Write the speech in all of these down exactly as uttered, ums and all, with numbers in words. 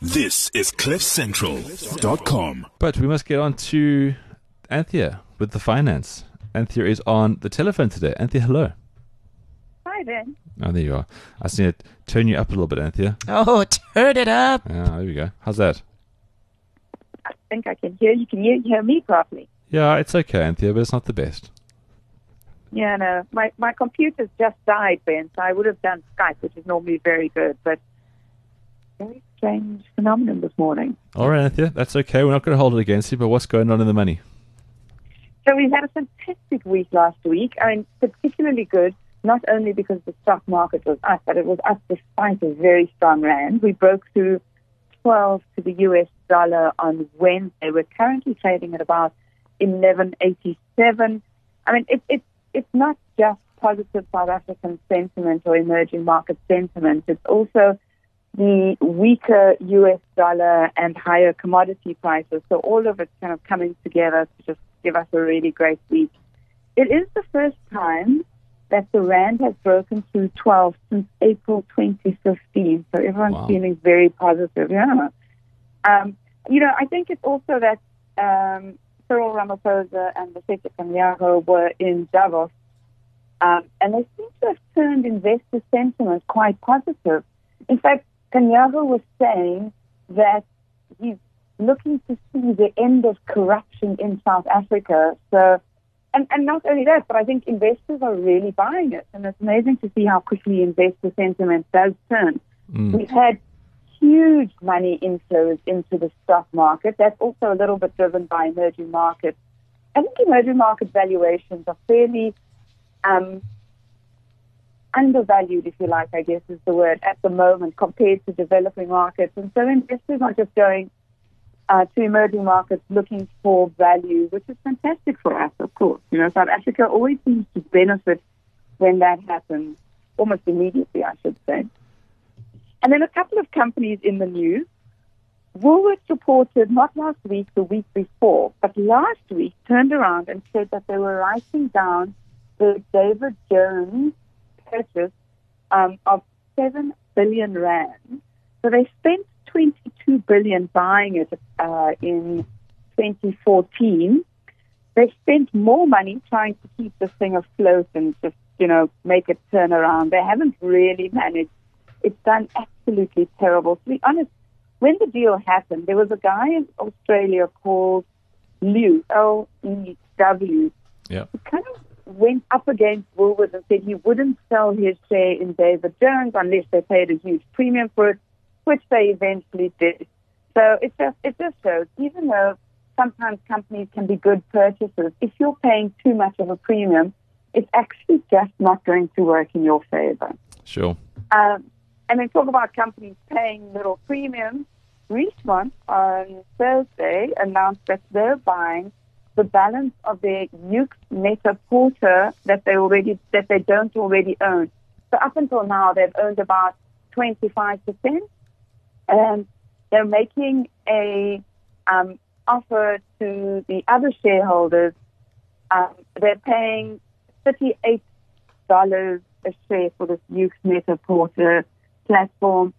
This is cliff central dot com. But we must get on to Anthea with the finance. Anthea is on the telephone today. Anthea, hello. Hi, Ben. Oh, there you are. I just need to turn you up a little bit, Anthea. Oh, turn it up. Ah, there we go. How's that? I think I can hear you. Can you hear me properly? Yeah, it's okay, Anthea, but it's not the best. Yeah, no. My, my computer's just died, Ben, so I would have done Skype, which is normally very good, but very strange phenomenon this morning. All right, Anthea, that's okay. We're not going to hold it against you, but what's going on in the money? So we've had a fantastic week last week. I mean, particularly good, not only because the stock market was up, but it was up despite a very strong rand. We broke through twelve to the U S dollar on Wednesday. We're currently trading at about eleven eighty-seven. I mean, it, it, it's not just positive South African sentiment or emerging market sentiment. It's also the weaker U S dollar and higher commodity prices. So all of it's kind of coming together to just give us a really great week. It is the first time that the rand has broken through twelve since April twenty fifteen. So everyone's Wow. feeling very positive. Yeah. Um, you know, I think it's also that um, Cyril Ramaphosa and Mofetshe Kganyago were in Davos, um, and they seem to have turned investor sentiment quite positive. In fact, Kganyago was saying that he's looking to see the end of corruption in South Africa. So, and, and not only that, but I think investors are really buying it. And it's amazing to see how quickly investor sentiment does turn. Mm. We've had huge money inflows into the stock market. That's also a little bit driven by emerging markets. I think emerging market valuations are fairly um, undervalued, if you like, I guess is the word, at the moment compared to developing markets. And so investors are just going uh, to emerging markets looking for value, which is fantastic for us, of course. You know, South Africa always seems to benefit when that happens, almost immediately, I should say. And then a couple of companies in the news. Woolworths reported, not last week, the week before, but last week turned around and said that they were writing down the David Jones purchase um, of seven billion rand. So they spent twenty-two billion buying it uh, in twenty fourteen. They spent more money trying to keep this thing afloat and just, you know, make it turn around. They haven't really managed. It's done absolutely terrible. To be honest, when the deal happened, there was a guy in Australia called Lew, L E W, Yeah. who kind of went up against Woolworths and said he wouldn't sell his share in David Jones unless they paid a huge premium for it, which they eventually did. So it just, it just shows, even though sometimes companies can be good purchasers, if you're paying too much of a premium, it's actually just not going to work in your favor. Sure. Um, and then talk about companies paying little premiums. Richemont on Thursday announced that they're buying the balance of their Yoox Net-a-Porter that they already that they don't already own. So up until now, they've owned about twenty-five percent, and they're making a um, offer to the other shareholders. Um, they're paying thirty-eight dollars a share for this Yoox Net-a-Porter platform,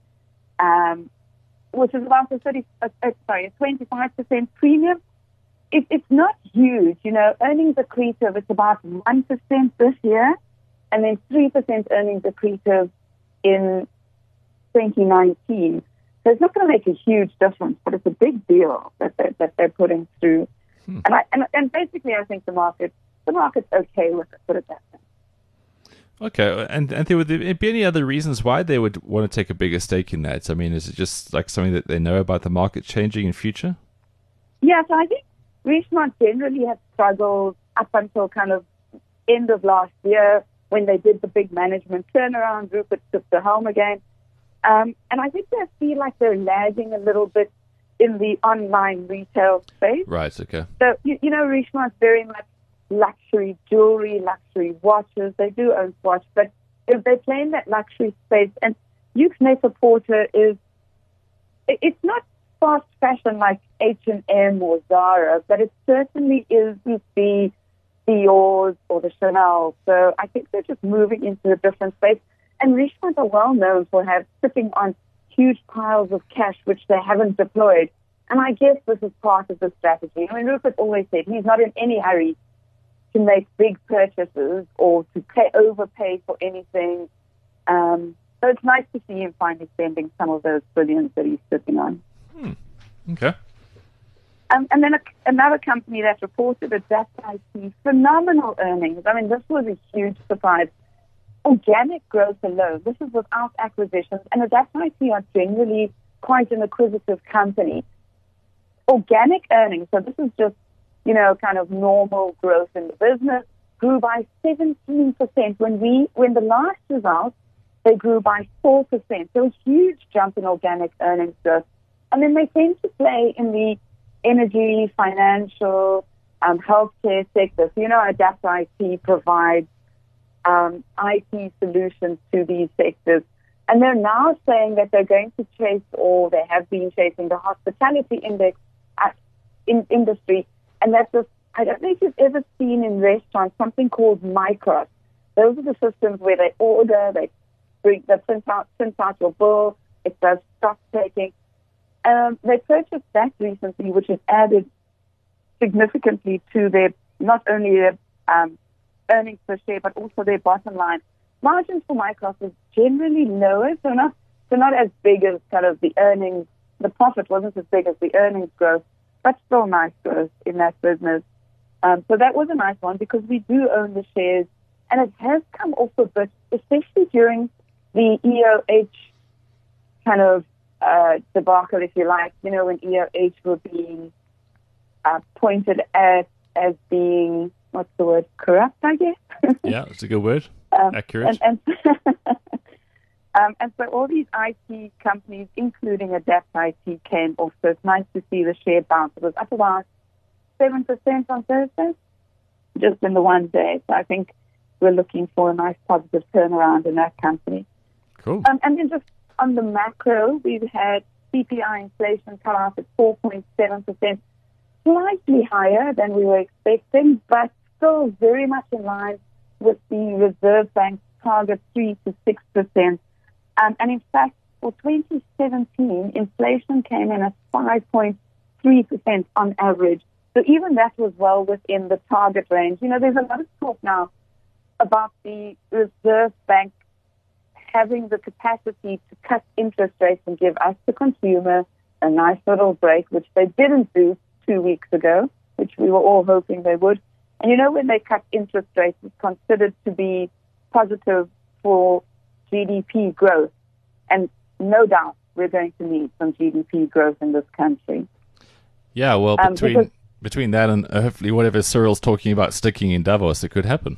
um, which is about a thirty, uh, uh, sorry, a twenty-five percent premium. It, it's not huge, you know. Earnings accretive, it's about one percent this year, and then three percent earnings accretive in twenty nineteen. So it's not going to make a huge difference, but it's a big deal that they're, that they're putting through. Hmm. And, I, and and basically, I think the market the market's okay with it. Put it that way. Okay, and and there would there be any other reasons why they would want to take a bigger stake in that? I mean, is it just like something that they know about the market changing in future? Yeah, so I think Richemont generally has struggled up until kind of end of last year when they did the big management turnaround. Rupert took the helm again. Um, and I think they feel like they're lagging a little bit in the online retail space. Right, okay. So, you, you know, Richemont's very much luxury jewelry, luxury watches. They do own Swatch, but they play in that luxury space. And Yoox Net-a-Porter is, it's not fast fashion like H and M or Zara, but it certainly is the Dior's or the Chanel. So I think they're just moving into a different space. And Richemont are well known for have sitting on huge piles of cash which they haven't deployed. And I guess this is part of the strategy. I mean, Rupert always said he's not in any hurry to make big purchases or to pay, overpay for anything. Um, so it's nice to see him finally spending some of those billions that he's sitting on. Hmm. Okay. Um, and then a, another company that reported Adapt I T, phenomenal earnings. I mean, this was a huge surprise. Organic growth alone, this is without acquisitions, and Adapt I T are generally quite an acquisitive company. Organic earnings, so this is just, you know, kind of normal growth in the business, grew by seventeen percent. When we, when the last results, they grew by four percent. So a huge jump in organic earnings growth. And then they tend to play in the energy, financial, um, healthcare sectors. You know, Adapt I T provides um, I T solutions to these sectors. And they're now saying that they're going to chase, or they have been chasing, the hospitality index uh, in industry. And that's just, I don't know if you've ever seen in restaurants something called Micros. Those are the systems where they order, they bring, they print out, print out your bill, it does stock taking. Um, they purchased that recently, which has added significantly to their, not only their um, earnings per share, but also their bottom line. Margins for Micros is generally lower, so not so not as big as kind of the earnings. The profit wasn't as big as the earnings growth, but still nice growth in that business. Um, so that was a nice one because we do own the shares, and it has come off a bit, especially during the E O H kind of uh, debacle, if you like. You know, when E O H were being uh, pointed at as being, what's the word, corrupt, I guess? Yeah, it's a good word. Um, Accurate. And, and, um, and so all these I T companies, including Adapt I T, came off. So it's nice to see the share bounce. It was up about seven percent on Thursday, just in the one day. So I think we're looking for a nice positive turnaround in that company. Cool. Um, and then just on the macro, we've had C P I inflation come out at four point seven percent, slightly higher than we were expecting, but still very much in line with the Reserve Bank's target three to six percent. Um, and in fact, for twenty seventeen, inflation came in at five point three percent on average. So even that was well within the target range. You know, there's a lot of talk now about the Reserve Bank having the capacity to cut interest rates and give us, the consumer, a nice little break, which they didn't do two weeks ago, which we were all hoping they would. And you know, when they cut interest rates, it's considered to be positive for G D P growth. And no doubt we're going to need some G D P growth in this country. Yeah, well, Um, between because- between that and uh, hopefully whatever Cyril's talking about sticking in Davos, it could happen.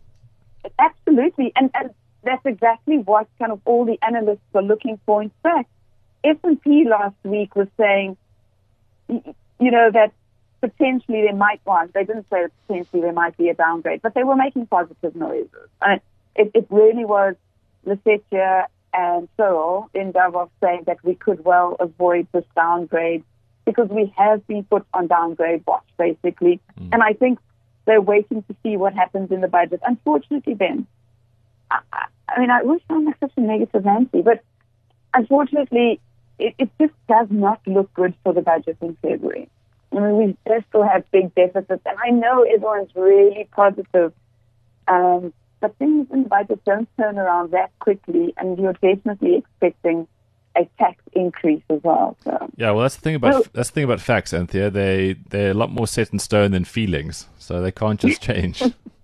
Absolutely. And, and that's exactly what kind of all the analysts are looking for. In fact, S and P last week was saying, you know, that potentially they might want, they didn't say that potentially there might be a downgrade, but they were making positive noises. And it, it really was Lesetja and Cyril in Davos saying that we could well avoid this downgrade because we have been put on downgrade watch, basically. Mm. And I think they're waiting to see what happens in the budget. Unfortunately, Ben, I, I mean, I always sound like such a negative Nancy, but unfortunately, it, it just does not look good for the budget in February. I mean, we still have big deficits, and I know everyone's really positive, um, but things in the budget don't turn around that quickly, and you're definitely expecting a tax increase as well. So. Yeah, well, that's the thing about So, that's the thing about facts, Anthea. They they're a lot more set in stone than feelings, so they can't just change.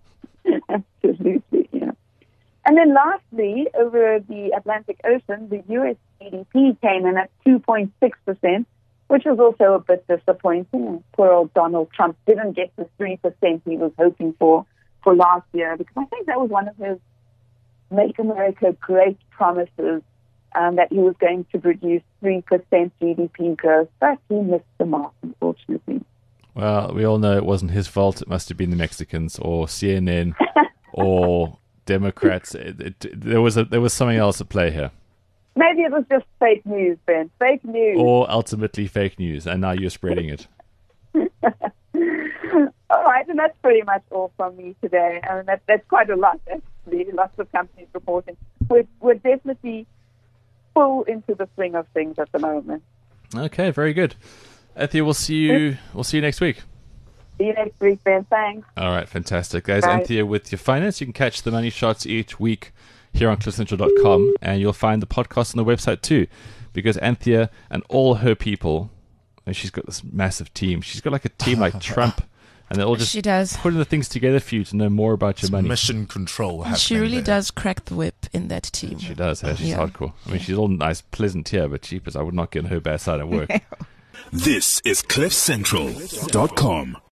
Absolutely, yeah. And then lastly, over the Atlantic Ocean, the U S G D P came in at two point six percent, which was also a bit disappointing. Poor old Donald Trump didn't get the three percent he was hoping for for last year, because I think that was one of his Make America Great promises, um, that he was going to produce three percent G D P growth, but he missed the mark, unfortunately. Well, we all know it wasn't his fault. It must have been the Mexicans or C N N or Democrats. It, it, there was a, there was something else at play here. Maybe it was just fake news, Ben. Fake news. Or ultimately fake news, and now you're spreading it. All right, and that's pretty much all from me today. I mean, that, that's quite a lot, actually. Lots of companies reporting. We're, we're definitely full into the swing of things at the moment. Okay, very good. Anthea, we'll see you. We'll see you next week. See you next week, Ben. Thanks. All right, fantastic, guys. Bye. Anthea with your finance. You can catch the Money Shots each week here on cliff central dot com, and you'll find the podcast on the website too, because Anthea and all her people, and she's got this massive team. She's got like a team like Trump, and they're all just She does. putting the things together for you to know more about your It's money. mission control happening She really there. does crack the whip in that team. She does. Hey, she's Yeah. hardcore. I mean, she's all nice, pleasant here, but cheapers. I would not get on her bad side at work. This is cliff central dot com.